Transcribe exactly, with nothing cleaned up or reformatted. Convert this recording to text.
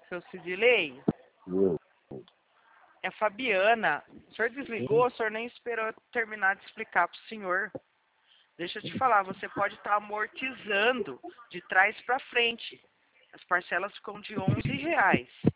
Seu Sidilei, Eu. é a Fabiana. O senhor desligou, Sim. o senhor nem esperou eu terminar de explicar para o senhor. Deixa eu te falar, você pode estar amortizando de trás para frente. As parcelas ficam de onze reais.